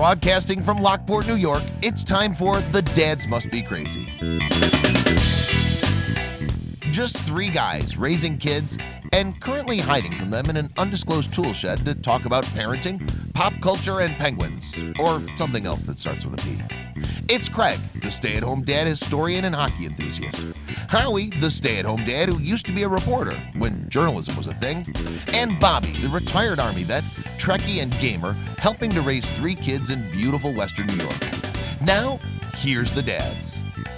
Broadcasting from Lockport, New York, it's time for The Dads Must Be Crazy. Just three guys raising kids and currently hiding from them in an undisclosed tool shed to talk about parenting, pop culture, and penguins, or something else that starts with a P. It's Craig, the stay-at-home dad historian and hockey enthusiast. Howie, the stay-at-home dad who used to be a reporter when journalism was a thing. And Bobby, the retired Army vet, Trekkie, and gamer, helping to raise three kids in beautiful Western New York. Now, here's the dads.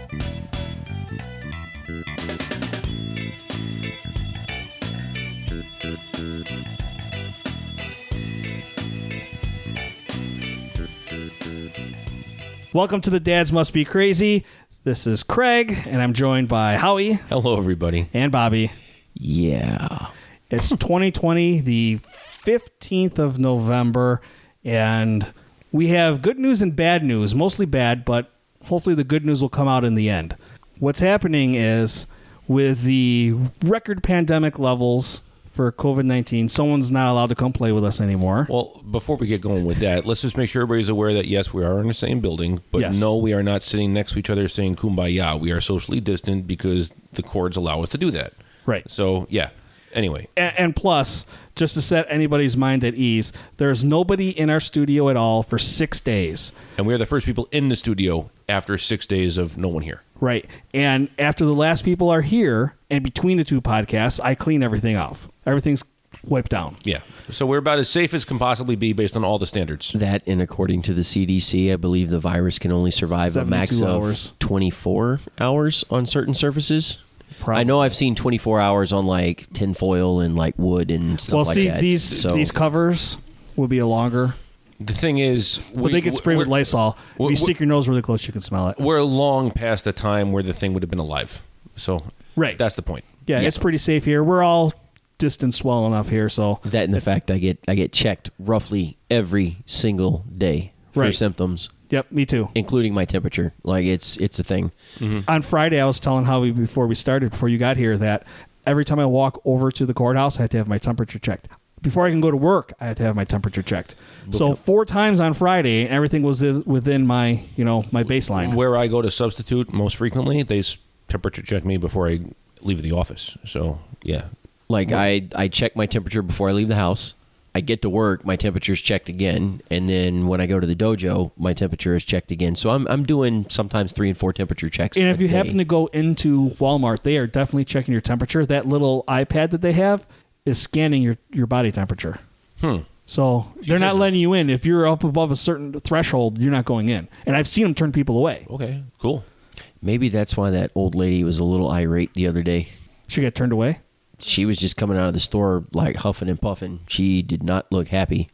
Welcome to the Dads Must Be Crazy. This is Craig, and I'm joined by Howie. Hello, everybody. And Bobby. Yeah. It's 2020, the 15th of November, and we have good news and bad news. Mostly bad, but hopefully the good news will come out in the end. What's happening is, with the record pandemic levels for COVID-19, someone's not allowed to come play with us anymore. Well, before we get going with that, let's just make sure everybody's aware that, yes, we are in the same building, but Yes. no, we are not sitting next to each other saying kumbaya. We are socially distant because the cords allow us to do that. Right. So, yeah. Anyway. And plus, just to set anybody's mind at ease, there's nobody in our studio at all for 6 days. And we are the first people in the studio after 6 days of no one here. Right. And after the last people are here, and between the two podcasts, I clean everything off. Everything's wiped down. Yeah. So we're about as safe as can possibly be based on all the standards. That, and according to the CDC, I believe the virus can only survive a max 72 of hours. 24 hours on certain surfaces. Probably. I know I've seen 24 hours on like tinfoil and like wood and stuff Well, like see, that. these covers will be a longer, The thing is... but they get sprayed with Lysol. If you we're- stick your nose really close, you can smell it. We're long past the time where the thing would have been alive. So Right. that's the point. Yeah, it's pretty safe here. We're all distanced well enough here, so... that and the fact I get checked roughly every single day for Right. symptoms, Yep, me too. including my temperature. Like it's a thing. On Friday, I was telling Howie before you got here, that every time I walk over to the courthouse, I have to have my temperature checked. Before I can go to work, I have to have my temperature checked. So 4 times on Friday, and everything was within my, my baseline. Where I go to substitute most frequently, they temperature check me before I leave the office. So, yeah. Like I check my temperature before I leave the house. I get to work, my temperature's checked again, and then when I go to the dojo, my temperature is checked again. So I'm doing sometimes 3 and 4 temperature checks. And if a you day. happen to go into Walmart, they are definitely checking your temperature. That little iPad that they have is scanning your body temperature. So they're not letting you in. If you're up above a certain threshold, you're not going in. And I've seen them turn people away. Okay, cool. Maybe that's why that old lady was a little irate the other day. She got turned away? She was just coming out of the store like huffing and puffing. She did not look happy.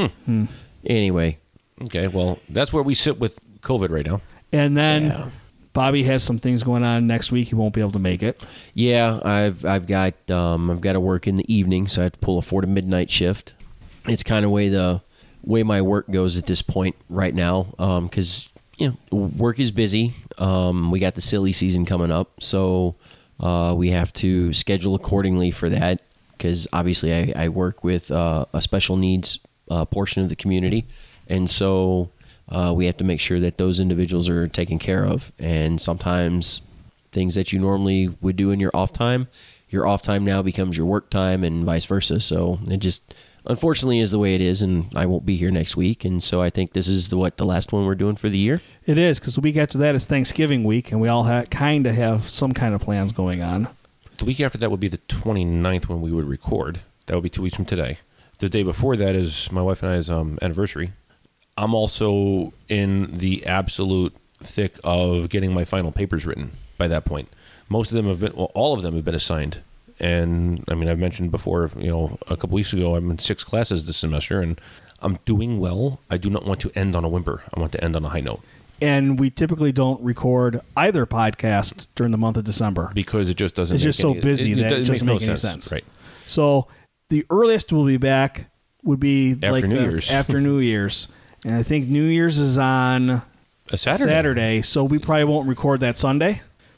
Anyway. Okay, well, that's where we sit with COVID right now. And then Yeah. Bobby has some things going on next week. He won't be able to make it. Yeah, I've got to work in the evening, so I have to pull a 4 to midnight shift. It's kind of the way my work goes at this point right now, because work is busy. We got the silly season coming up, so we have to schedule accordingly for that. Because obviously I work with a special needs portion of the community, and so we have to make sure that those individuals are taken care of. And sometimes things that you normally would do in your off time now becomes your work time, and vice versa. So it just unfortunately is the way it is, and I won't be here next week. And so I think this is the last one we're doing for the year. It is, because the week after that is Thanksgiving week, and we all kind of have some kind of plans going on. The week after that would be the 29th when we would record. That would be 2 weeks from today. The day before that is my wife and I's anniversary. I'm also in the absolute thick of getting my final papers written by that point. Most of them have been, all of them have been assigned. And I mean, I've mentioned before, a couple weeks ago, I'm in 6 classes this semester, and I'm doing well. I do not want to end on a whimper. I want to end on a high note. And we typically don't record either podcast during the month of December. Because it just doesn't It's just so busy that it doesn't make any makes sense. Right. So the earliest we'll be back would be After New Year's. After New Year's. And I think New Year's is on A Saturday. so we probably won't record that Sunday.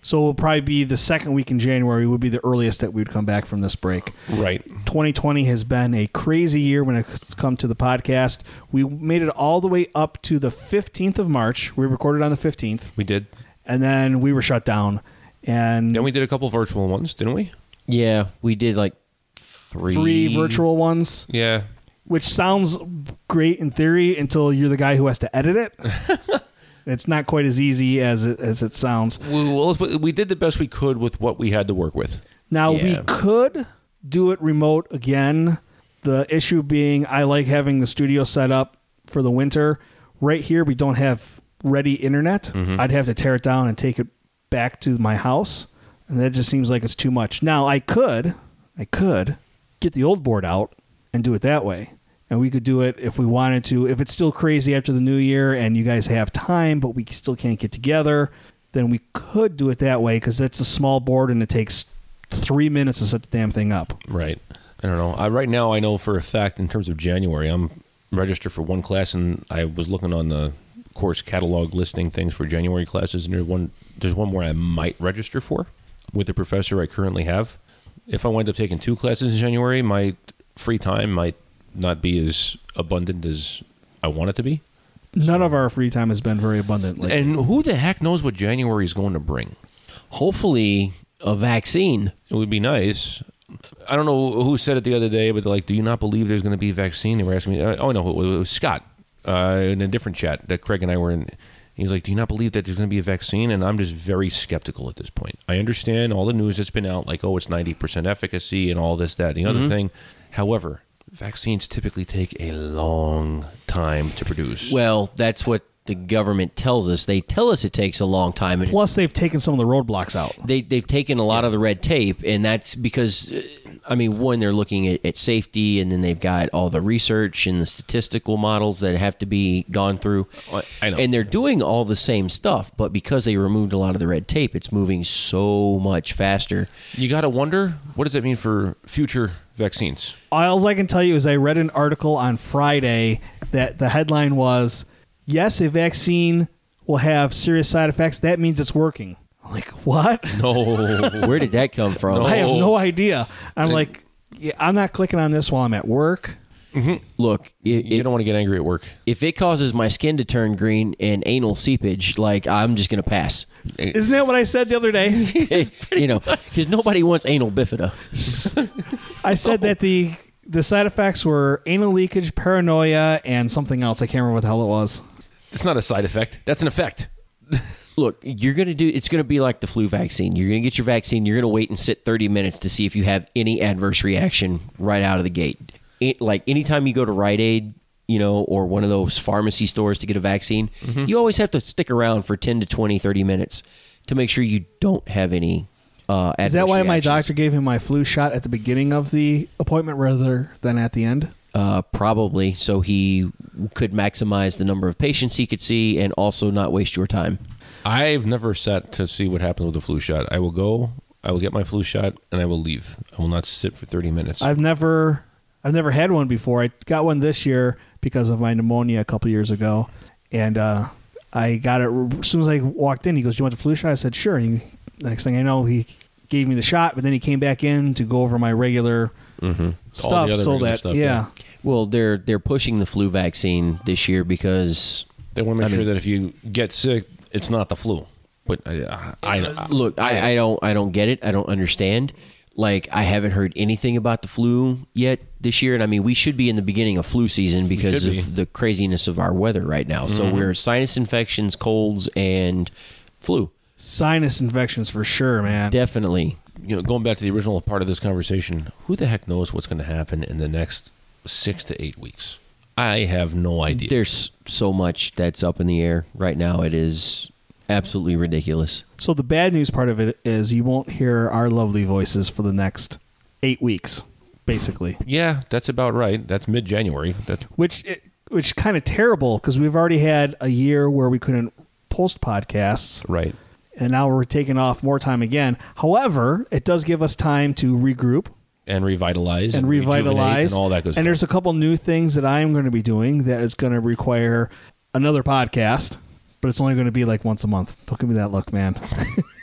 So it will probably be the second week in January would be the earliest that we would come back from this break. Right. 2020 has been a crazy year when it's come to the podcast. We made it all the way up to the 15th of March. We recorded on the 15th. We did. And then we were shut down. And Then we did a couple virtual ones, didn't we? Yeah, we did like three virtual ones, Yeah. which sounds great in theory until you're the guy who has to edit it. It's not quite as easy as it sounds. Well, we did the best we could with what we had to work with. Now, Yeah. we could do it remote again. The issue being I like having the studio set up for the winter. Right here, we don't have ready internet. I'd have to tear it down and take it back to my house, and that just seems like it's too much. Now, I could get the old board out and do it that way. And we could do it if we wanted to. If it's still crazy after the new year and you guys have time, but we still can't get together, then we could do it that way because it's a small board and it takes 3 minutes to set the damn thing up. Right. I don't know. Right now, I know for a fact in terms of January, I'm registered for one class, and I was looking on the course catalog listing things for January classes, and there's one more I might register for with the professor I currently have. If I wind up taking 2 classes in January, my free time might not be as abundant as I want it to be. None of our free time has been very abundant lately. And who the heck knows what January is going to bring? hopefully a vaccine. It would be nice. I don't know who said it the other day, but like, do you not believe there's going to be a vaccine? They were asking me. Oh no, it was Scott in a different chat that Craig and I were in. He's like, do you not believe that there's going to be a vaccine? And I'm just very skeptical at this point. I understand all the news that's been out, like, oh, it's 90% efficacy and all this, that, and the other thing. However, vaccines typically take a long time to produce. Well, that's what the government tells us. They tell us it takes a long time. And Plus, they've taken some of the roadblocks out. they've taken a lot of the red tape, and that's because, I mean, one, they're looking at safety, and then they've got all the research and the statistical models that have to be gone through. I know. And they're doing all the same stuff, but because they removed a lot of the red tape, it's moving so much faster. You got to wonder, what does that mean for future vaccines? All I can tell you is I read an article on Friday that the headline was, yes, a vaccine will have serious side effects. That means it's working. I'm like, what? No. Where did that come from? No. I have no idea. I'm like, yeah, I'm not clicking on this while I'm at work. Look, You don't want to get angry at work. if it causes my skin to turn green and anal seepage, like, I'm just going to pass. Isn't that what I said the other day? You know, because nobody wants anal bifida. I said that the side effects were anal leakage, paranoia, and something else. I can't remember what the hell it was. It's not a side effect. That's an effect. Look, it's going to be like the flu vaccine. You're going to get your vaccine. You're going to wait and sit 30 minutes to see if you have any adverse reaction right out of the gate. Like anytime you go to Rite Aid, you know, or one of those pharmacy stores to get a vaccine, you always have to stick around for 10 to 20, 30 minutes to make sure you don't have any adverse Is that why my reactions. doctor gave him my flu shot at the beginning of the appointment rather than at the end? Probably, so he could maximize the number of patients he could see and also not waste your time. I've never sat to see what happens with the flu shot. I will go, I will get my flu shot, and I will leave. I will not sit for 30 minutes. I've never had one before. I got one this year because of my pneumonia a couple years ago, and I got it as soon as I walked in. He goes, "Do you want the flu shot?" I said, "Sure." And next thing I know, he gave me the shot, but then he came back in to go over my regular All stuff. the other So regular that stuff, yeah. Well, they're pushing the flu vaccine this year because They want to make sure that if you get sick, it's not the flu. But I look, I don't get it. I don't understand. Like, I haven't heard anything about the flu yet this year, and I mean, we should be in the beginning of flu season because should be. of the craziness of our weather right now. So we're sinus infections, colds, and flu. Sinus infections for sure, man. Definitely. going back to the original part of this conversation, who the heck knows what's going to happen in the next 6 to 8 weeks? I have no idea. There's so much that's up in the air right now. It is absolutely ridiculous. So the bad news part of it is you won't hear our lovely voices for the next 8 weeks, basically. Yeah, that's about right. That's mid-January. Which kind of terrible because we've already had a year where we couldn't post podcasts, Right. and now we're taking off more time again. However, it does give us time to regroup And revitalize. and rejuvenate revitalize And all that good And stuff. there's a couple new things that I'm going to be doing that is going to require another podcast, but it's only going to be like once a month. Don't give me that look, man.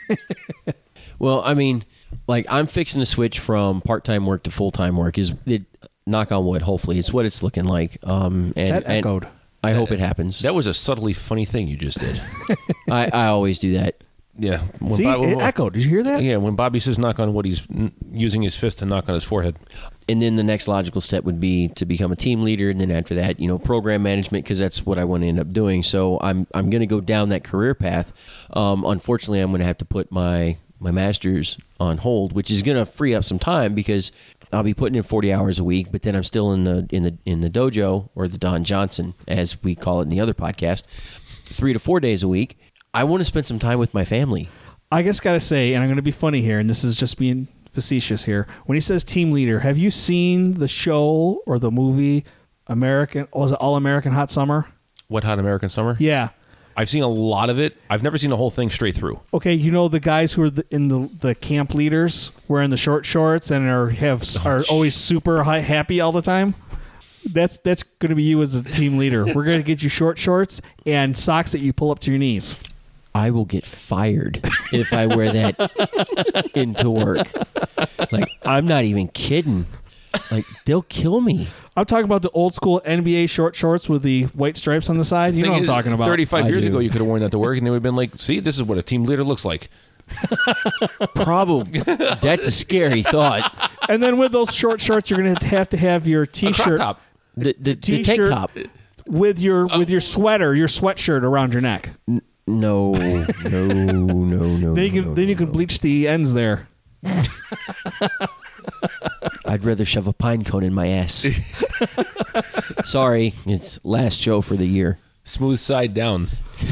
Well, I mean, like I'm fixing to switch from part-time work to full-time work. Is it? Knock on wood. Hopefully, it's what it's looking like. And echoed. I hope it happens. That was a subtly funny thing you just did. I always do that. Yeah. When See, it echoed. Did you hear that? Yeah, when Bobby says knock on wood, he's using his fist to knock on his forehead. And then the next logical step would be to become a team leader, and then after that, program management, because that's what I want to end up doing. So I'm going to go down that career path. Unfortunately, I'm going to have to put my master's on hold, which is going to free up some time because I'll be putting in 40 hours a week. But then I'm still in the dojo, or the Don Johnson, as we call it in the other podcast, 3 to 4 days a week. I want to spend some time with my family. I just got to say, and I'm going to be funny here, and this is just being facetious here. When he says team leader, have you seen the show or the movie was it All American Hot Summer? What Hot American Summer? Yeah. I've seen a lot of it. I've never seen the whole thing straight through. Okay, the guys who are in the camp leaders wearing the short shorts and are always super happy all the time? That's going to be you as a team leader. We're going to get you short shorts and socks that you pull up to your knees. I will get fired if I wear that into work. Like, I'm not even kidding. Like, they'll kill me. I'm talking about the old school NBA short shorts with the white stripes on the side. You know what I'm talking about. 35 years do. ago, you could have worn that to work, and they would have been like, see, this is what a team leader looks like. Probably. That's a scary thought. And then with those short shorts, you're going to have your A crop T-shirt top. The tank T-shirt top. with your sweater, your sweatshirt around your neck. No. Then you can bleach the ends there. I'd rather shove a pine cone in my ass. Sorry, it's last show for the year. Smooth side down.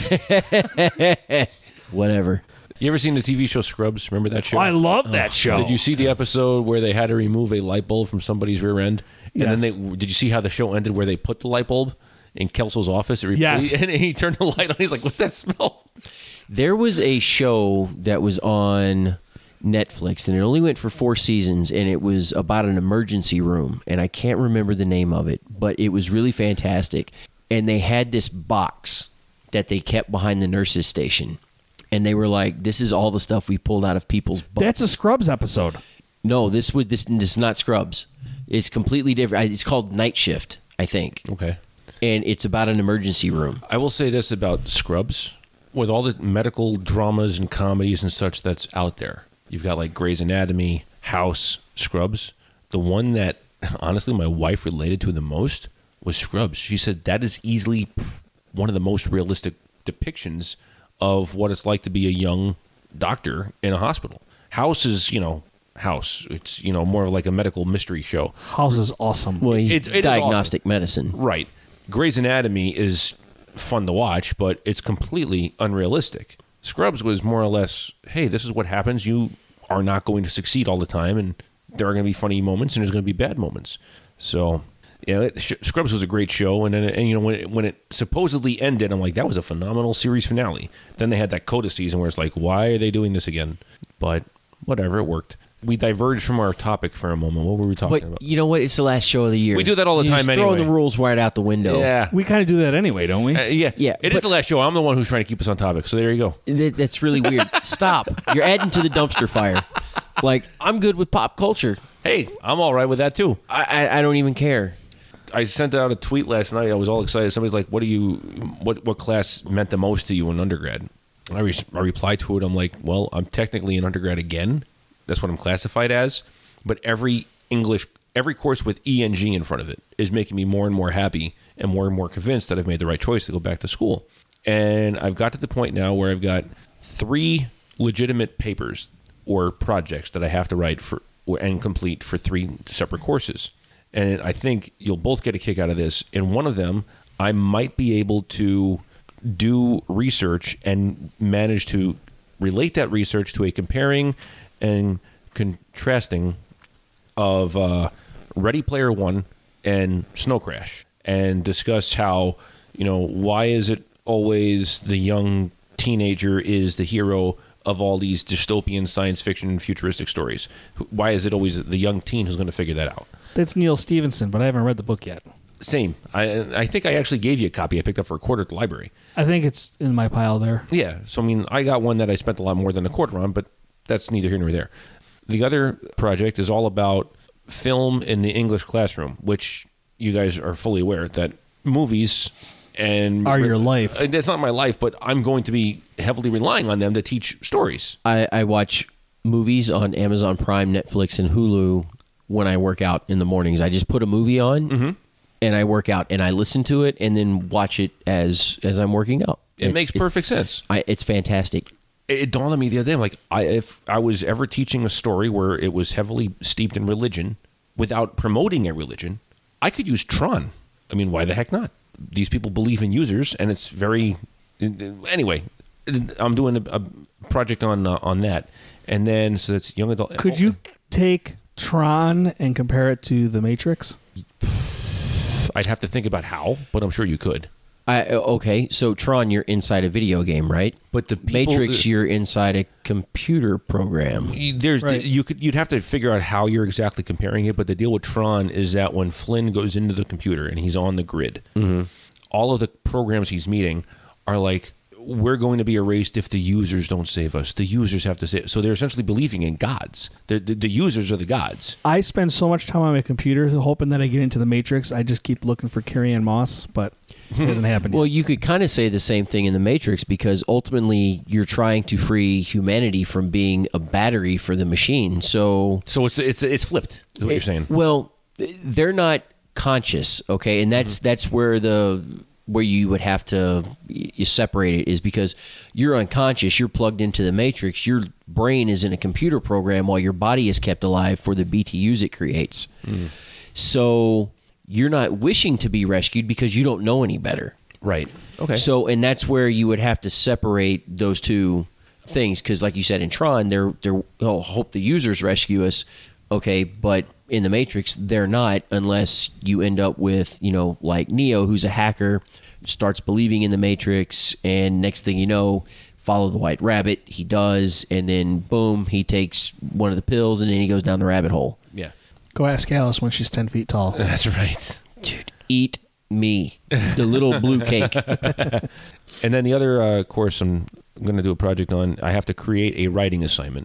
Whatever. You ever seen the TV show Scrubs? Remember that show? I love that show. Did you see the episode where they had to remove a light bulb from somebody's rear end? And Yes. then did you see how the show ended where they put the light bulb in Kelso's office? Yes. And he turned the light on. He's like, what's that smell? There was a show that was on Netflix, and it only went for 4 seasons, and it was about an emergency room, and I can't remember the name of it, but it was really fantastic. And they had this box that they kept behind the nurse's station, and they were like, this is all the stuff we pulled out of people's butts. That's a Scrubs episode. No, this is not Scrubs. It's completely different. It's called Night Shift, I think. Okay. And it's about an emergency room. I will say this about Scrubs. With all the medical dramas and comedies and such that's out there, you've got like Grey's Anatomy, House, Scrubs. The one that, honestly, my wife related to the most was Scrubs. She said that is easily one of the most realistic depictions of what it's like to be a young doctor in a hospital. House is, House. It's, more of like a medical mystery show. House is awesome. Well, he's It is diagnostic medicine. Right. Grey's Anatomy is fun to watch, but it's completely unrealistic. Scrubs was more or less, hey, this is what happens. You are not going to succeed all the time, and there are going to be funny moments, and there's going to be bad moments. So, Scrubs was a great show, and when it supposedly ended, I'm like, that was a phenomenal series finale. Then they had that Coda season where it's like, why are they doing this again? But whatever, it worked. We diverged from our topic for a moment. What were we talking about? But you know what? It's the last show of the year. We do that all the You time just anyway. Throw the rules right out the window. Yeah. We kind of do that anyway, don't we? Yeah. Yeah, It is but- the last show. I'm the one who's trying to keep us on topic. So there you go. That's really weird. Stop. You're adding to the dumpster fire. Like, I'm good with pop culture. Hey, I'm all right with that too. I don't even care. I sent out a tweet last night. I was all excited. Somebody's like, what class meant the most to you in undergrad? I replied to it. I'm like, well, I'm technically an undergrad again. That's what I'm classified as. But every course with ENG in front of it is making me more and more happy and more convinced that I've made the right choice to go back to school. And I've got to the point now where I've got 3 legitimate papers or projects that I have to write for and complete for 3 separate courses. And I think you'll both get a kick out of this. In one of them, I might be able to do research and manage to relate that research to a comparing and contrasting of Ready Player One and Snow Crash, and discuss how, why is it always the young teenager is the hero of all these dystopian science fiction and futuristic stories? Why is it always the young teen who's going to figure that out? That's Neil Stevenson, but I haven't read the book yet. Same. I think I actually gave you a copy I picked up for a quarter at the library. I think it's in my pile there. Yeah. So, I mean, I got one that I spent a lot more than a quarter on, but that's neither here nor there. The other project is all about film in the English classroom, which you guys are fully aware that movies are your life. That's not my life, but I'm going to be heavily relying on them to teach stories. I watch movies on Amazon Prime, Netflix, and Hulu when I work out in the mornings. I just put a movie on and I work out and I listen to it and then watch it as I'm working out. It makes perfect sense. It's fantastic. It dawned on me the other day, I'm like, if I was ever teaching a story where it was heavily steeped in religion without promoting a religion, I could use Tron. I mean, why the heck not? These people believe in users, and it's very... Anyway, I'm doing a project on that. And then, so that's young adult... Could you take Tron and compare it to The Matrix? I'd have to think about how, but I'm sure you could. Okay, so Tron, you're inside a video game, right? But the people, Matrix, you're inside a computer program. Right. You'd have to figure out how you're exactly comparing it. But the deal with Tron is that when Flynn goes into the computer and he's on the grid, all of the programs he's meeting are like, we're going to be erased if the users don't save us. The users have to save. So they're essentially believing in gods. The users are the gods. I spend so much time on my computer hoping that I get into the Matrix. I just keep looking for Carrie-Anne Moss, but it hasn't happened yet. Well, you could kind of say the same thing in the Matrix because ultimately you're trying to free humanity from being a battery for the machine. So it's flipped, is what you're saying. Well, they're not conscious, okay? And that's where you would have to separate it is because you're unconscious, you're plugged into the Matrix, your brain is in a computer program while your body is kept alive for the BTUs it creates. So you're not wishing to be rescued because you don't know any better. Right. Okay. So, and that's where you would have to separate those two things because like you said in Tron, they're hope the users rescue us. Okay, but in the Matrix, they're not unless you end up with, like Neo, who's a hacker, starts believing in the Matrix, and next thing you know, follow the white rabbit. He does, and then boom, he takes one of the pills, and then he goes down the rabbit hole. Yeah. Go ask Alice when she's 10 feet tall. That's right. Dude, eat me. The little blue cake. And then the other course I'm going to do a project on, I have to create a writing assignment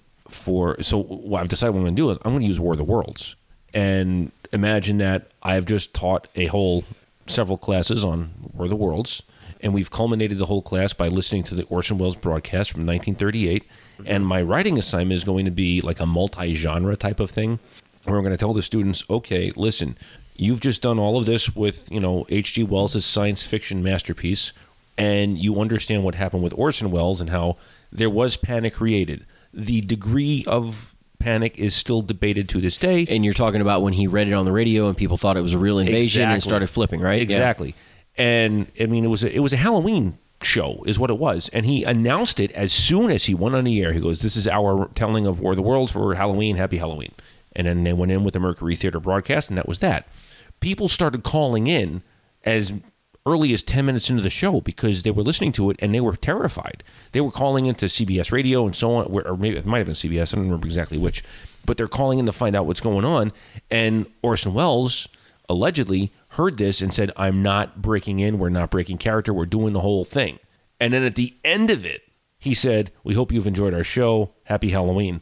so what I've decided what I'm going to do is I'm going to use War of the Worlds. And imagine that I've just taught several classes on War of the Worlds, and we've culminated the whole class by listening to the Orson Welles broadcast from 1938. And my writing assignment is going to be like a multi-genre type of thing, where I'm going to tell the students, okay, listen, you've just done all of this with, H.G. Wells' science fiction masterpiece, and you understand what happened with Orson Welles and how there was panic created. The degree of panic is still debated to this day. And you're talking about when he read it on the radio and people thought it was a real invasion and Exactly. started flipping, right? Exactly. Yeah. And I mean, it was a Halloween show is what it was. And he announced it as soon as he went on the air. He goes, this is our telling of War of the Worlds for Halloween. Happy Halloween. And then they went in with the Mercury Theater broadcast, and that was that. People started calling in as early as 10 minutes into the show because they were listening to it and they were terrified. They were calling into CBS Radio and so on, or maybe it might have been CBS, I don't remember exactly which, but they're calling in to find out what's going on. And Orson Welles allegedly heard this and said, I'm not breaking in, we're not breaking character, we're doing the whole thing. And then at the end of it, he said, we hope you've enjoyed our show, happy Halloween.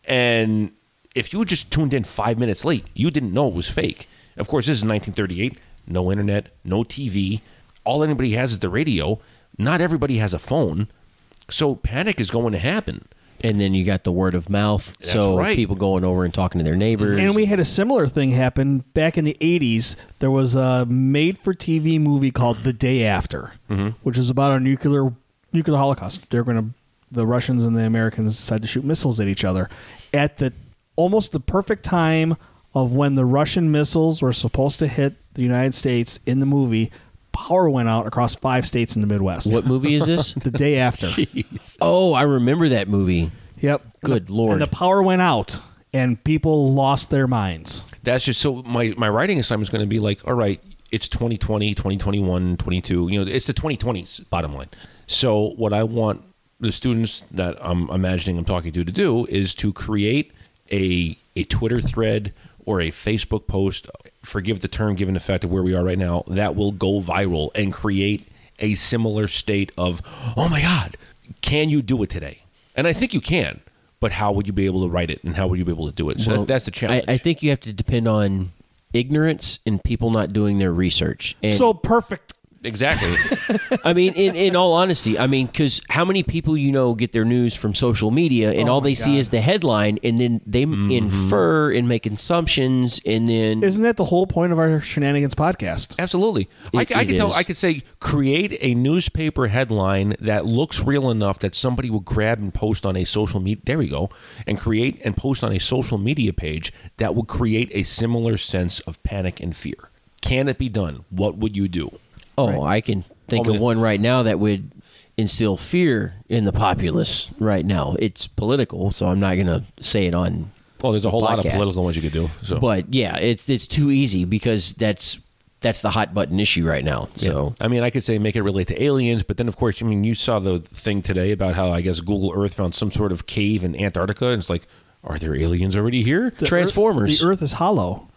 And if you had just tuned in 5 minutes late, you didn't know it was fake. Of course, this is 1938, no internet, no TV, all anybody has is the radio. Not everybody has a phone. So panic is going to happen. And then you got the word of mouth. That's so right. people going over and talking to their neighbors. And we had a similar thing happen back in the 80s. There was a made-for-TV movie called The Day After, which is about a nuclear holocaust. The Russians and the Americans decided to shoot missiles at each other at almost the perfect time of when the Russian missiles were supposed to hit the United States in the movie. Power went out across 5 states in the Midwest. What movie is this? The Day After. Jeez. Oh, I remember that movie. Yep. Good Lord. And the power went out, and people lost their minds. That's just so my writing assignment is going to be like, all right, it's 2020, 2021, 22. It's the 2020s, bottom line. So what I want the students that I'm imagining I'm talking to do is to create a Twitter thread or a Facebook post forgive the term given the fact of where we are right now, that will go viral and create a similar state of, oh my God, can you do it today? And I think you can, but how would you be able to write it and how would you be able to do it? So Well, that's the challenge. I think you have to depend on ignorance and people not doing their research. And So perfect. Exactly. I mean, in all honesty, I mean, because how many people get their news from social media, and all my they see God. is the headline, and then they infer and make assumptions, and then Isn't that the whole point of our Shenanigans podcast? Absolutely. I It could tell. is. I could say create a newspaper headline that looks real enough that somebody will grab and post on a social media. There we go. And create and post on a social media page that would create a similar sense of panic and fear. Can it be done? What would you do? I can think Oh, of man. one right now that would instill fear in the populace right now. It's political, so I'm not going to say it on. Well, there's a whole lot of Podcast. political ones you could do. So. But yeah, it's too easy because that's the hot button issue right now. So I mean, I could say make it relate to aliens, but then of course, I mean, you saw the thing today about how I guess Google Earth found some sort of cave in Antarctica, and it's like, are there aliens already here? Transformers. The Earth is hollow.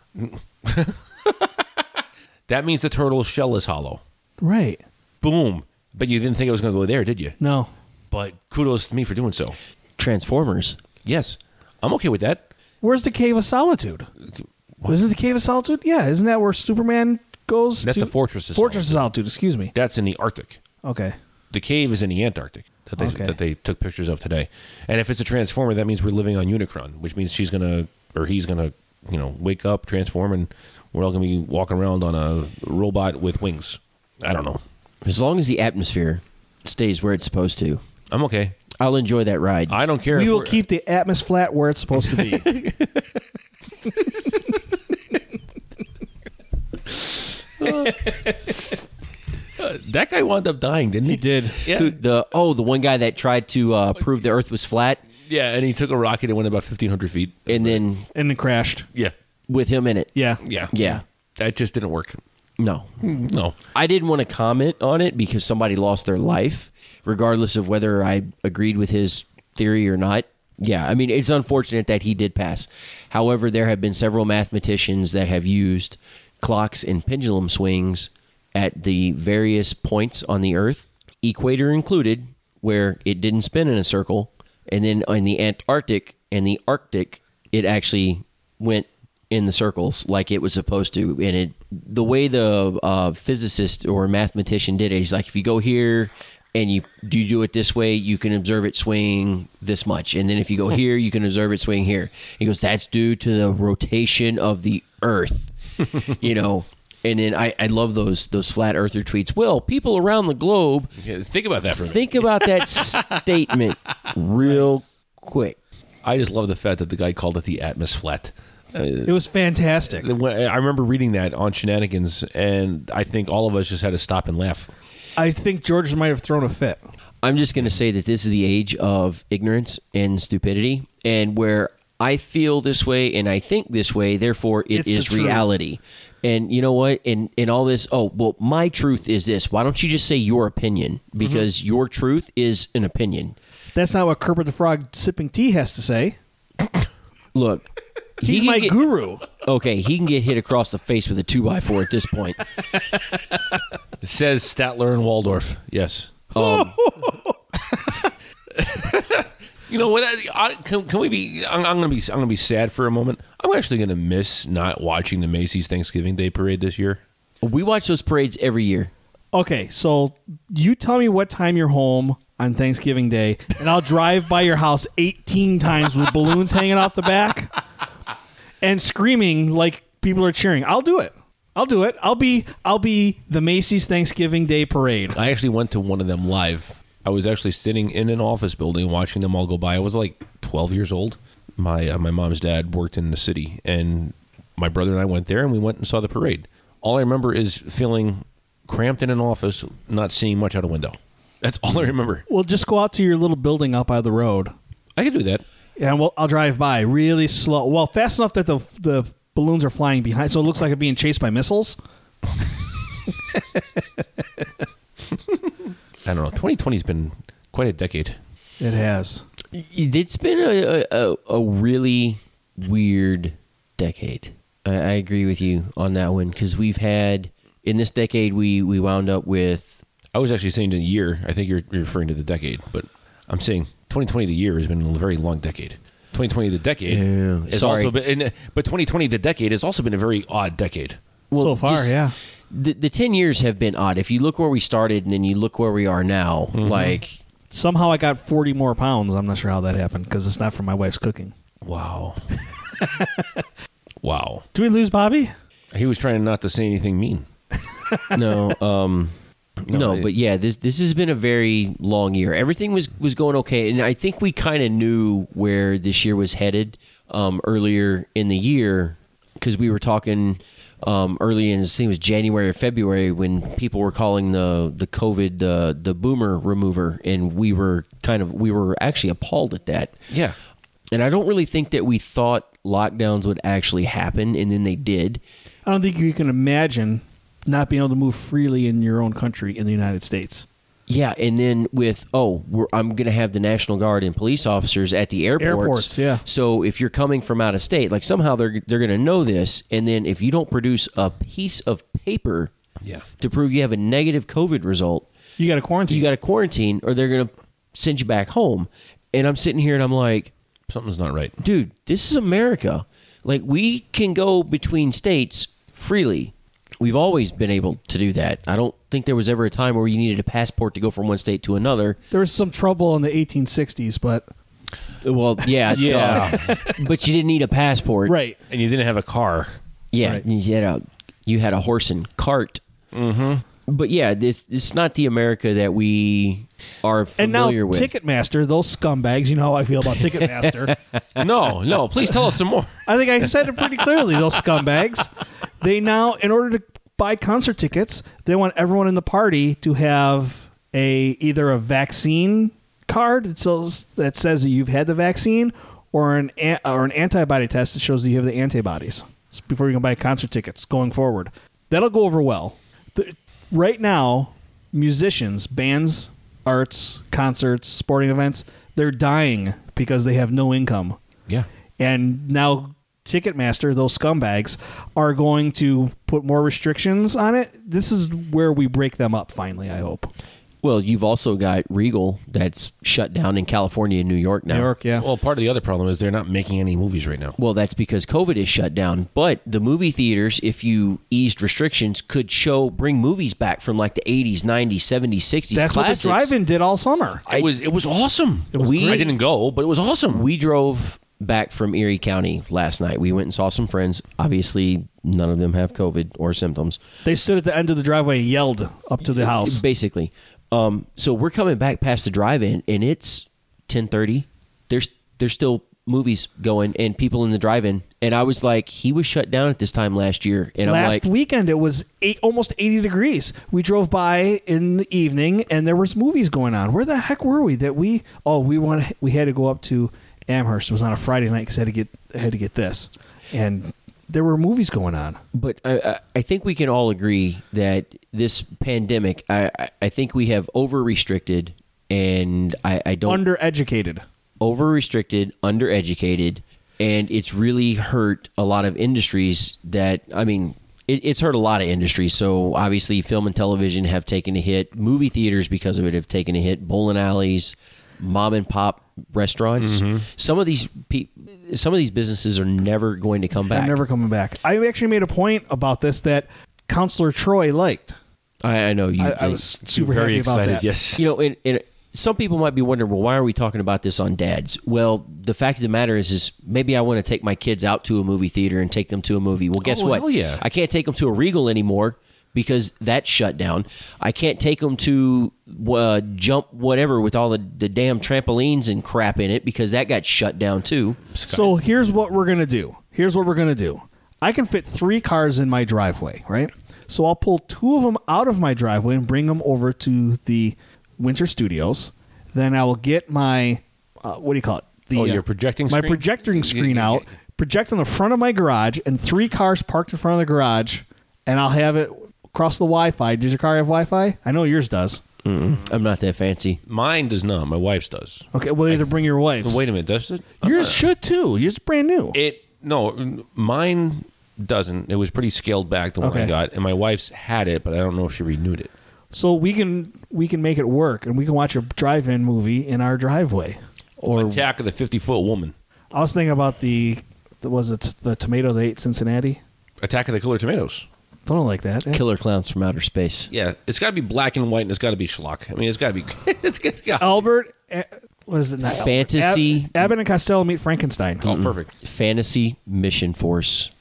That means the turtle's shell is hollow. Right. Boom. But you didn't think I was going to go there, did you? No. But kudos to me for doing so. Transformers. Yes, I'm okay with that. Where's the Cave of Solitude? Isn't the Cave of Solitude? Yeah, isn't that where Superman goes? That's to? the Fortress of Fortress of Solitude. Excuse me. That's in the Arctic. Okay. The cave is in the Antarctic Okay. that they took pictures of today. And if it's a transformer, that means we're living on Unicron, which means he's gonna wake up, transform, and we're all gonna be walking around on a robot with wings. I don't know. As long as the atmosphere stays where it's supposed to, I'm okay. I'll enjoy that ride. I don't care. We if will we're- keep the atmosphere flat where it's supposed to be. that guy wound up dying, didn't he? He did. Yeah. The one guy that tried to prove the Earth was flat, Yeah, and he took a rocket and went about 1,500 feet. and then And it crashed. Yeah. with him in it. Yeah. Yeah. That just didn't work. No. No. I didn't want to comment on it because somebody lost their life, regardless of whether I agreed with his theory or not. Yeah, I mean, it's unfortunate that he did pass. However, there have been several mathematicians that have used clocks and pendulum swings at the various points on the Earth, equator included, where it didn't spin in a circle, and then in the Antarctic and the Arctic, it actually went in the circles like it was supposed to. And the way the physicist or mathematician did it, he's like, if you go here and you do it this way, you can observe it swing this much. And then if you go here, you can observe it swing here. He goes, that's due to the rotation of the Earth, And then I love those flat earther tweets. Well, people around the globe, Yeah, think about that for a minute. think about that statement real quick. I just love the fact that the guy called it the Atmos flat. It was fantastic. I remember reading that on Shenanigans, and I think all of us just had to stop and laugh. I think George might have thrown a fit. I'm just going to say that this is the age of ignorance and stupidity, and where I feel this way and I think this way, therefore it It's the is truth. reality. And you know what? In all this, my truth is this. Why don't you just say your opinion? Because your truth is an opinion. That's not what Kermit the Frog sipping tea has to say. Look, He's can my get- guru. Okay, he can get hit across the face with a 2x4 at this point. It says Statler and Waldorf. Yes. You know what? Can we be? I'm gonna be sad for a moment. I'm actually gonna miss not watching the Macy's Thanksgiving Day Parade this year. We watch those parades every year. Okay, so you tell me what time you're home on Thanksgiving Day, and I'll drive by your house 18 times with balloons hanging off the back and screaming like people are cheering. I'll do it. I'll do it. I'll be the Macy's Thanksgiving Day Parade. I actually went to one of them live. I was actually sitting in an office building watching them all go by. I was like 12 years old. My mom's dad worked in the city, and my brother and I went there, and we went and saw the parade. All I remember is feeling cramped in an office, not seeing much out a window. That's all I remember. Well, just go out to your little building out by the road, I could do that. and I'll drive by really slow. Well, fast enough that the balloons are flying behind, so it looks like I'm being chased by missiles. I don't know. 2020's been quite a decade. It has. It's been a really weird decade. I agree with you on that one because we've had in this decade we wound up with. I was actually saying the year. I think you're referring to the decade, but I'm saying 2020 the year has been a very long decade. 2020 the decade has also been, but 2020 the decade has also been a very odd decade. Well, so far, yeah. The 10 years have been odd. If you look where we started and then you look where we are now, like somehow I got 40 more pounds. I'm not sure how that happened because it's not from my wife's cooking. Wow. Wow. Did we lose Bobby? He was trying not to say anything mean. No, but yeah, this has been a very long year. Everything was going okay, and I think we kind of knew where this year was headed earlier in the year because we were talking early in, I think it was January or February when people were calling the COVID the boomer remover, and we were actually appalled at that. Yeah. And I don't really think that we thought lockdowns would actually happen, and then they did. I don't think you can imagine not being able to move freely in your own country in the United States. Yeah, and then with, I'm going to have the National Guard and police officers at the airports. Yeah. So if you're coming from out of state, like somehow they're going to know this, and then if you don't produce a piece of paper to prove you have a negative COVID result, you got to quarantine. You got to quarantine, or they're going to send you back home. And I'm sitting here and I'm like, something's not right. Dude, this is America. Like, we can go between states freely. We've always been able to do that. I don't think there was ever a time where you needed a passport to go from one state to another. There was some trouble in the 1860s, but... Well, yeah. But you didn't need a passport. Right. And you didn't have a car. Yeah, right. you had a horse and cart. Mm-hmm. But yeah, it's not the America that we are familiar with. And now Ticketmaster, those scumbags, you know how I feel about Ticketmaster. No, please tell us some more. I think I said it pretty clearly, those scumbags. They now, in order to buy concert tickets, they want everyone in the party to have either a vaccine card that says that you've had the vaccine or an antibody test that shows that you have the antibodies before you can buy concert tickets going forward. That'll go over well. Right now, musicians, bands, arts, concerts, sporting events, they're dying because they have no income. Yeah. And now Ticketmaster, those scumbags, are going to put more restrictions on it. This is where we break them up finally, I hope. Well, you've also got Regal that's shut down in California and New York now. New York, yeah. Well, part of the other problem is they're not making any movies right now. Well, that's because COVID is shut down. But the movie theaters, if you eased restrictions, could bring movies back from like the 80s, 90s, 70s, 60s. That's classics. what the drive-in did all summer. It was awesome. It was I didn't go, but it was awesome. We drove back from Erie County last night. We went and saw some friends. Obviously, none of them have COVID or symptoms. They stood at the end of the driveway and yelled up to the house. Basically. So we're coming back past the drive-in, and it's 10:30. There's still movies going and people in the drive-in. And I was like, he was shut down at this time last year. And last weekend, it was almost 80 degrees. We drove by in the evening, and there was movies going on. Where the heck were we? We had to go up to Amherst. It was on a Friday night because I had to get this. And there were movies going on. But I think we can all agree that this pandemic, I think we have over-restricted, and I don't... Undereducated. Over-restricted, undereducated, and it's really hurt a lot of industries that, I mean, it's hurt a lot of industries. So obviously film and television have taken a hit. Movie theaters, because of it, have taken a hit. Bowling alleys, mom and pop restaurants. Mm-hmm. Some of these businesses are never going to come back. They're never coming back. I actually made a point about this that Counselor Troy liked. I know you. I was super very happy excited. about that. Yes. You know, and some people might be wondering, well, why are we talking about this on Dads? Well, the fact of the matter is maybe I want to take my kids out to a movie theater and take them to a movie. Well, guess what? Hell yeah. I can't take them to a Regal anymore because that's shut down. I can't take them to jump whatever with all the damn trampolines and crap in it because that got shut down too. So here's what we're going to do. I can fit 3 cars in my driveway, right? So I'll pull 2 of them out of my driveway and bring them over to the Winter Studios. Then I will get my, what do you call it? Your projecting screen? My projecting screen out, project on the front of my garage, and 3 cars parked in front of the garage, and I'll have it across the Wi-Fi. Does your car have Wi-Fi? I know yours does. I'm not that fancy. Mine does not. My wife's does. Okay, well, either bring your wife's. Wait a minute, does it? Yours should too. Yours is brand new. Mine doesn't. It was pretty scaled back, the one I Okay. got. And my wife's had it, but I don't know if she renewed it. So we can make it work, and we can watch a drive-in movie in our driveway. Or Attack of the 50-Foot Woman. I was thinking about the tomato they ate in Cincinnati? Attack of the Killer Tomatoes. Don't like that. Killer Clowns from Outer Space. Yeah, it's got to be black and white, and it's got to be schlock. I mean, it's got to be... it's got Albert, what is it? Not Fantasy- Albert. Abbott and Costello meet Frankenstein. Oh, perfect. Fantasy Mission Force.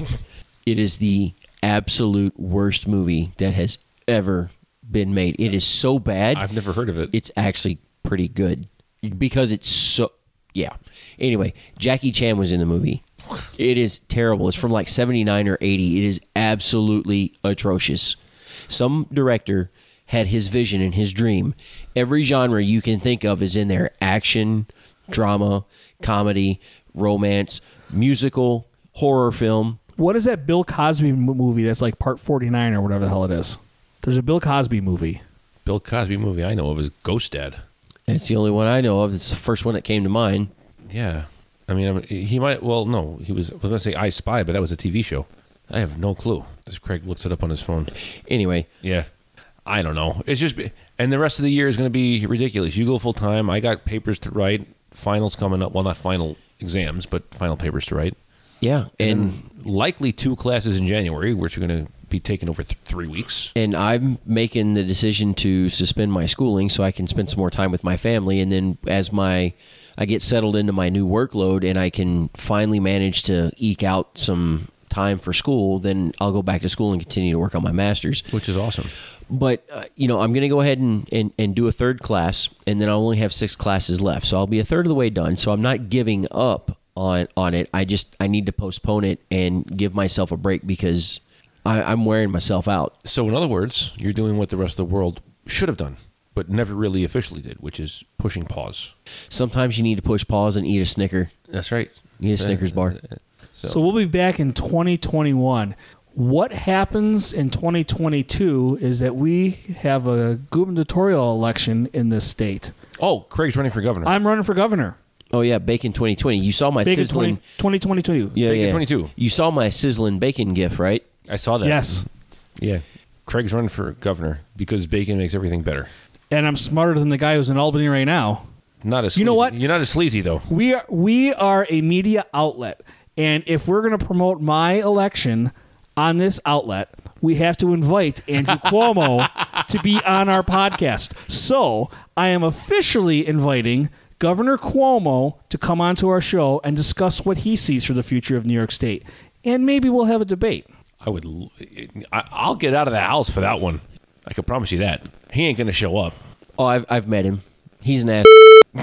It is the absolute worst movie that has ever been made. It is so bad. I've never heard of it. It's actually pretty good because it's so. Yeah. Anyway, Jackie Chan was in the movie. It is terrible. It's from like 79 or 80. It is absolutely atrocious. Some director had his vision and his dream. Every genre you can think of is in there: action, drama, comedy, romance, musical, horror film. What is that Bill Cosby movie that's like part 49 or whatever the hell it is? There's a Bill Cosby movie. Bill Cosby movie I know of is Ghost Dad. It's the only one I know of. It's the first one that came to mind. Yeah. I mean, he might... Well, no. I was going to say I Spy, but that was a TV show. I have no clue. As Craig looks it up on his phone. Anyway, Yeah. I don't know. It's just... And the rest of the year is going to be ridiculous. You go full-time. I got papers to write. Finals coming up. Well, not final exams, but final papers to write. yeah, And likely 2 classes in January, which are going to be taken over 3 weeks. And I'm making the decision to suspend my schooling so I can spend some more time with my family. And then as I get settled into my new workload and I can finally manage to eke out some time for school, then I'll go back to school and continue to work on my master's. Which is awesome. But, I'm going to go ahead and do a third class, and then I'll only have 6 classes left. So I'll be a third of the way done. So I'm not giving up on it. I need to postpone it and give myself a break because I'm wearing myself out. So in other words, you're doing what the rest of the world should have done, but never really officially did, which is pushing pause. Sometimes you need to push pause and eat a Snicker. That's right. Eat a Snickers bar. So we'll be back in 2021. What happens in 2022 is that we have a gubernatorial election in this state. Oh, Craig's running for governor. I'm running for governor. Oh, yeah, Bacon 2020. You saw my Bacon sizzling... 2022. Yeah, Bacon yeah. 22. You saw my sizzling bacon gif, right? I saw that. Yes. Yeah. Craig's running for governor because bacon makes everything better. And I'm smarter than the guy who's in Albany right now. Not as You know sleazy. what? You're not as sleazy, though. We are a media outlet. And if we're going to promote my election on this outlet, we have to invite Andrew Cuomo to be on our podcast. So I am officially inviting Governor Cuomo to come onto our show and discuss what he sees for the future of New York State. And maybe we'll have a debate. I'll get out of the house for that one. I can promise you that. He ain't going to show up. Oh, I've met him. He's an ass.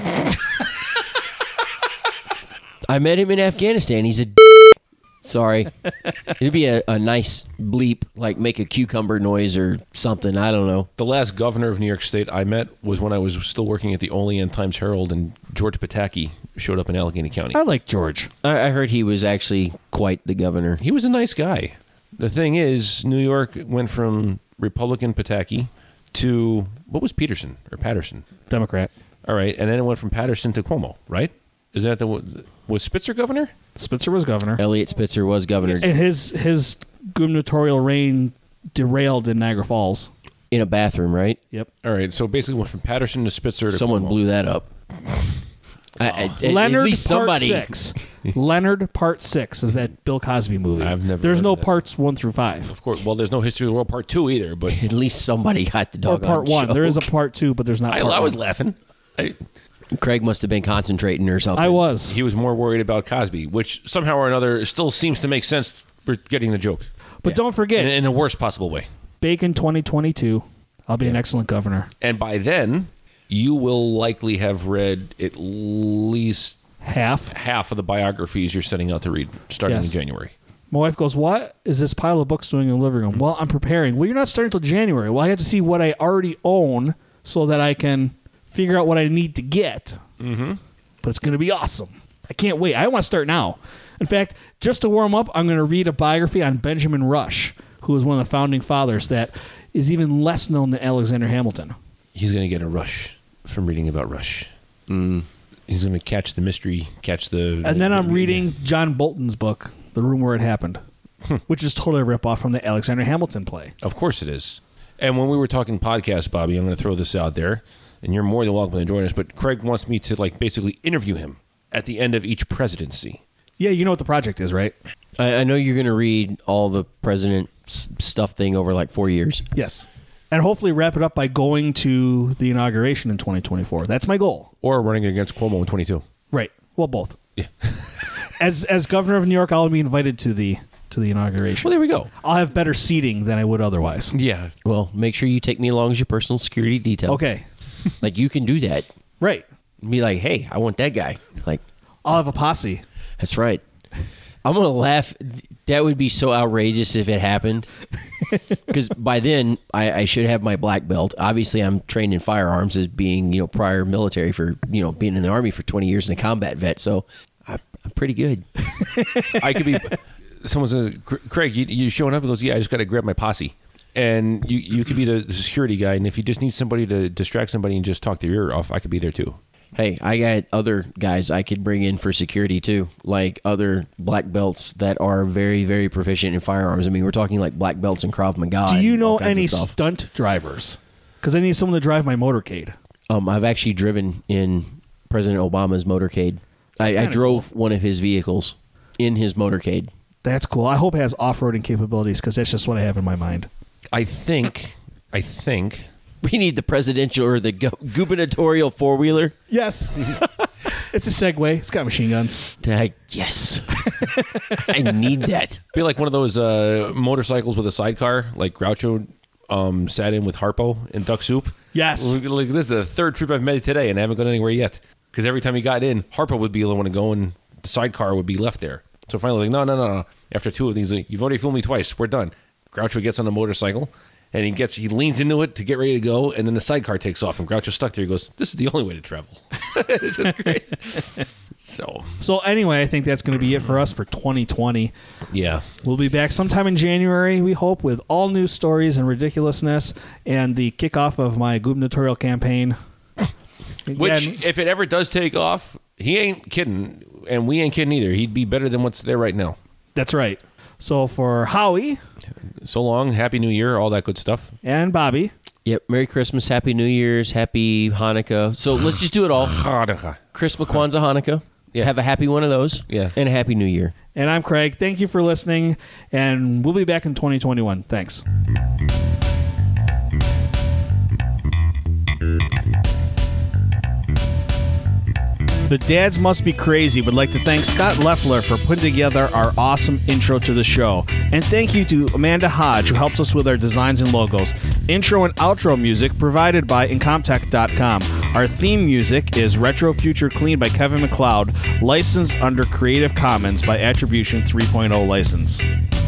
I met him in Afghanistan. He's a sorry. It'd be a nice bleep, like make a cucumber noise or something. I don't know. The last governor of New York State I met was when I was still working at the Olean Times-Herald, and George Pataki showed up in Allegheny County. I like George. I heard he was actually quite the governor. He was a nice guy. The thing is, New York went from Republican Pataki to, what was Patterson? Democrat. All right, and then it went from Patterson to Cuomo, right? Is that was Spitzer governor? Spitzer was governor. Elliot Spitzer was governor And his gubernatorial reign derailed in Niagara Falls. in a bathroom, right? Yep. All right, so basically went from Patterson to Spitzer to Someone Cuomo. blew that up. At Leonard least Part somebody. 6. Leonard Part 6 is that Bill Cosby movie. I've never There's heard no of that. parts 1 through 5. Of course. Well, there's no History of the World Part 2 either, but At least somebody got the Or dog. Part 1. There is a Part 2, but there's not I part was 1. laughing. Craig must have been concentrating or something. I was. He was more worried about Cosby, which somehow or another still seems to make sense for getting the joke. But don't forget, In the worst possible way. Bacon 2022. I'll be an excellent governor. And by then, you will likely have read at least half of the biographies you're setting out to read starting Yes. in January. My wife goes, "What is this pile of books doing in the living room?" Well, I'm preparing. Well, you're not starting until January. Well, I have to see what I already own so that I can figure out what I need to get. Mm-hmm. But it's going to be awesome. I can't wait. I want to start now. In fact, just to warm up, I'm going to read a biography on Benjamin Rush, who was one of the founding fathers that is even less known than Alexander Hamilton. He's going to get a rush from reading about Rush. He's going to catch the mystery, catch the... And then I'm reading John Bolton's book, The Room Where It Happened. which is totally a ripoff from the Alexander Hamilton play. Of course it is. And when we were talking podcast, Bobby, I'm going to throw this out there, and you're more than welcome to join us, but Craig wants me to basically interview him at the end of each presidency. Yeah, you know what the project is, right? I know you're going to read all the president stuff thing over 4 years. Yes. And hopefully wrap it up by going to the inauguration in 2024. That's my goal. Or running against Cuomo in 22. Right. Well, both. Yeah. As governor of New York, I'll be invited to the inauguration. Well, there we go. I'll have better seating than I would otherwise. Yeah. Well, make sure you take me along as your personal security detail. Okay. You can do that. Right. Be like, hey, I want that guy. I'll have a posse. That's right. I'm going to laugh. That would be so outrageous if it happened. Because by then, I should have my black belt. Obviously, I'm trained in firearms as being, prior military for, being in the Army for 20 years and a combat vet. So I'm pretty good. I could be... Someone says, Craig, you showing up? He goes, yeah, I just got to grab my posse. And you could be the security guy. And if you just need somebody to distract somebody and just talk their ear off, I could be there too. Hey, I got other guys I could bring in for security too, other black belts that are very, very proficient in firearms. I mean, we're talking black belts in Krav Maga. Do you know any stunt drivers? Because I need someone to drive my motorcade. I've actually driven in President Obama's motorcade. I drove one of his vehicles in his motorcade. That's cool. I hope it has off-roading capabilities because that's just what I have in my mind. I think... We need the presidential or the gubernatorial four-wheeler. Yes. It's a Segway. It's got machine guns. Yes. I need that. Be like one of those motorcycles with a sidecar, like Groucho sat in with Harpo in Duck Soup. Yes. This is the third trip I've made today, and I haven't gone anywhere yet. Because every time he got in, Harpo would be the one to go, and the sidecar would be left there. So finally, no. After two of these, you've already fooled me twice. We're done. Groucho gets on the motorcycle. And he leans into it to get ready to go, and then the sidecar takes off, and Groucho's stuck there. He goes, "This is the only way to travel." It's just great. So anyway, I think that's going to be it for us for 2020. Yeah, we'll be back sometime in January, we hope, with all new stories and ridiculousness, and the kickoff of my gubernatorial campaign. Which, if it ever does take off, he ain't kidding, and we ain't kidding either. He'd be better than what's there right now. That's right. So for Howie, so long, Happy New Year, all that good stuff. And Bobby. Yep, Merry Christmas, Happy New Year's, Happy Hanukkah. So let's just do it all. Hanukkah. Christmas, Kwanzaa, Hanukkah. Yeah. Have a happy one of those. Yeah. And a Happy New Year. And I'm Craig. Thank you for listening, and we'll be back in 2021. Thanks. The Dads Must Be Crazy would like to thank Scott Leffler for putting together our awesome intro to the show. And thank you to Amanda Hodge, who helps us with our designs and logos. Intro and outro music provided by Incomtech.com. Our theme music is Retro Future Clean by Kevin MacLeod, licensed under Creative Commons by Attribution 3.0 license.